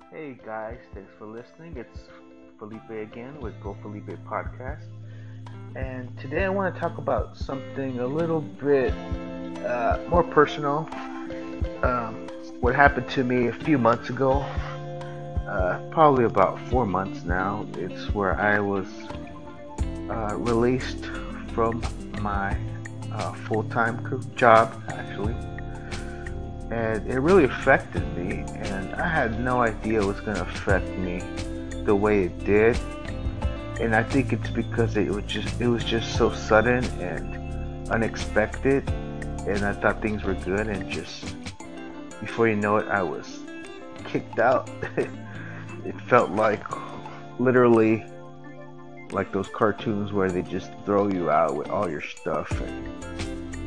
Hey guys, thanks for listening. It's Felipe again with Go Felipe Podcast. And today I want to talk about something a little bit more personal. Um, what happened to me a few months ago, probably about 4 months now. It's where I was released from my full-time job, actually. And it really affected me, and I had no idea it was going to affect me the way it did. And I think it's because it was just so sudden and unexpected, and I thought things were good, and just before you know it, I was kicked out. It felt like literally like those cartoons where they just throw you out with all your stuff and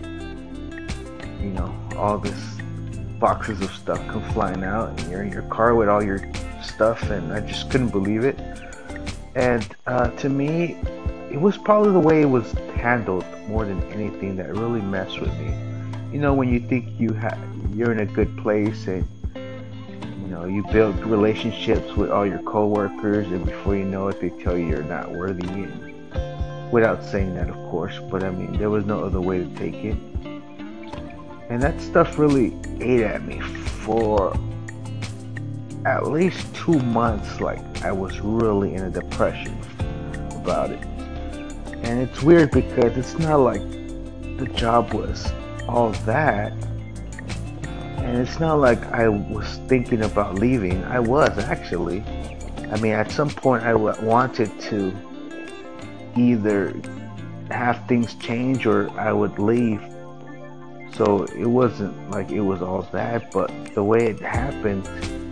all this boxes of stuff come flying out, and you're in your car with all your stuff, and I just couldn't believe it. And to me, it was probably the way it was handled more than anything that really messed with me. When you think you're in a good place, and you build relationships with all your coworkers, and before you know it, they tell you you're not worthy. And without saying that, of course, but I mean, there was no other way to take it. And that stuff really ate at me for at least 2 months. Like, I was really in a depression about it. And it's weird because it's not like the job was all that. And it's not like I was thinking about leaving. I was actually. I mean, at some point, wanted to either have things change or I would leave. So it wasn't like it was all that, but the way it happened,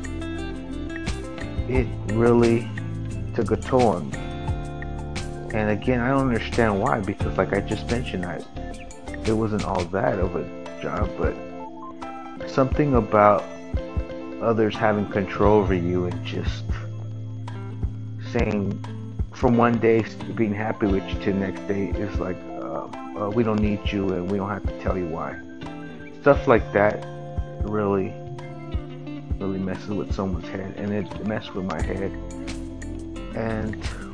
it really took a toll on me. And again, I don't understand why, because like I just mentioned, it wasn't all that of a job, but something about others having control over you and just saying from one day being happy with you to the next day is like, we don't need you and we don't have to tell you why. Stuff like that really, really messes with someone's head, and it messed with my head. And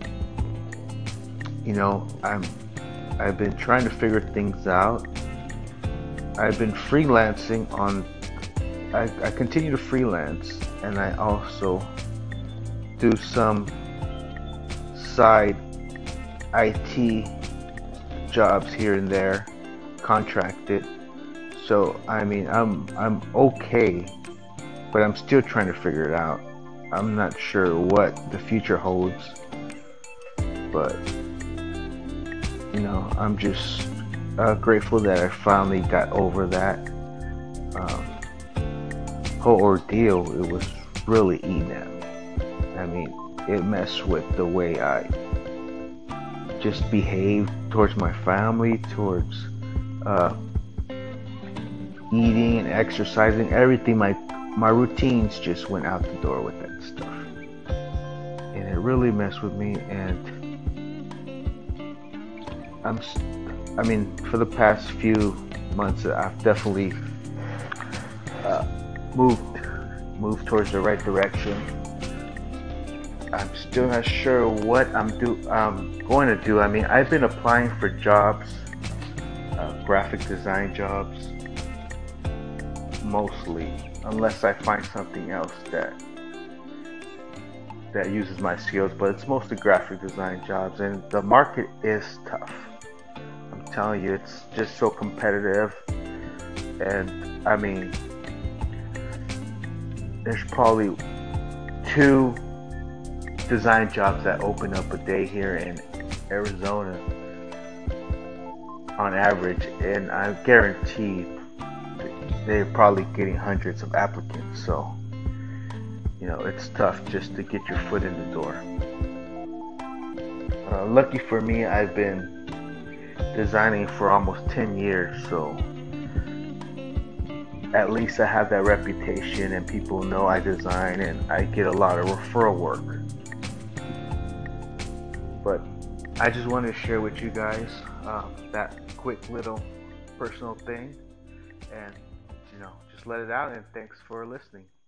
I've been trying to figure things out. I've been freelancing on. I continue to freelance, and I also do some side IT jobs here and there, contracted. So I mean, I'm okay, but I'm still trying to figure it out. I'm not sure what the future holds, but I'm just grateful that I finally got over that whole ordeal. It was really eating at me. I mean, it messed with the way I just behaved towards my family, towards uh, eating and exercising. Everything, my routines just went out the door with that stuff, and it really messed with me. And I'm, I mean, for the past few months, I've definitely uh, moved moved towards the right direction. I'm still not sure what I'm going to do. I mean, I've been applying for jobs, graphic design jobs, mostly, unless I find something else that uses my skills. But it's mostly graphic design jobs, and the market is tough. I'm telling you, it's just so competitive. And I mean, there's probably two design jobs that open up a day here in Arizona on average, and I guarantee they're probably getting hundreds of applicants. So it's tough just to get your foot in the door. Lucky for me, I've been designing for almost 10 years, so at least I have that reputation, and people know I design, and I get a lot of referral work. But I just wanted to share with you guys that quick little personal thing, and just let it out. And thanks for listening.